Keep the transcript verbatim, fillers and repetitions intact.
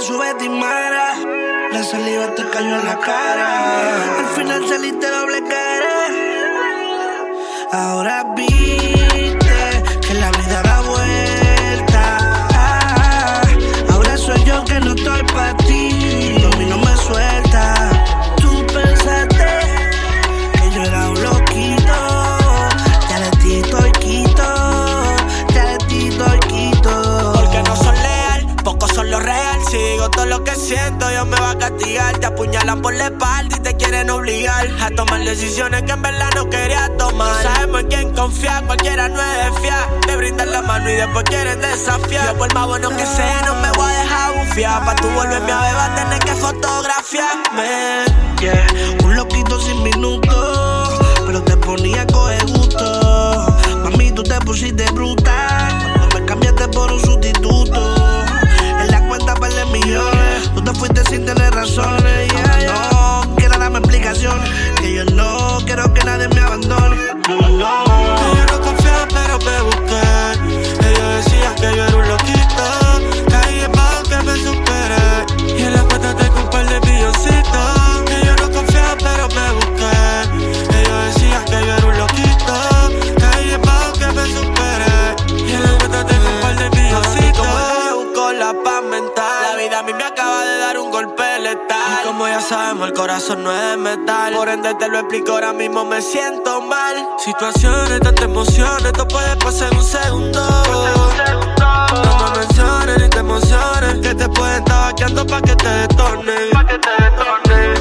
subestimara. La saliva te cayó en la cara. Al final saliste doble cara. Ahora viste que la vida da vuelta. Ah, ahora soy yo que no estoy pa' ti. A mí no me suelta. Tú pensaste que yo era un loquito. Ya de ti estoy quito. Ya de ti estoy quito. Porque no son leal, pocos son los real. Si digo todo lo que siento, Dios me va a castigar. Te apuñalan por la espalda y te quieren obligar a tomar decisiones que en verdad no querías tomar. No sabemos en quién confiar, cualquiera no es de fiar. Te brindan la mano y después quieren desafiar. Yo por más bueno que sea no me voy a dejar bufiar. Pa' tú volverme a ver vas a tener que fotografiarme. Yeah, un loquito sin minutos, pero te ponía a coger gusto. Mami, tú te pusiste brutal cuando me cambiaste por un sustituto. En la cuenta perder millones, tú te fuiste sin tener razones. Yeah, yeah. No quiero darme explicaciones, que yo no quiero que nadie me abandone. No, no. Ellos no confiaban pero me busqué. Ellos decían que yo era un loquito. Caí en bajo que me superé. Y en la cuenta tengo un par de milloncitos. Ellos no confiaban pero me busqué. Ellos decían que yo era un loquito. Caí en bajo que me superé. Y en la cuenta tengo un par de milloncitos. Como yo busco la paz mental. La vida a mí me acaba de dar un golpe letal. Y como ya sabemos el corazón no es de metal. Por ende te lo explico, ahora mismo me siento mal. Situaciones, tantas emociones, esto puede pasar en un segundo. No me menciones ni te emociones, que te pueden estar vaqueando pa' que te destornen.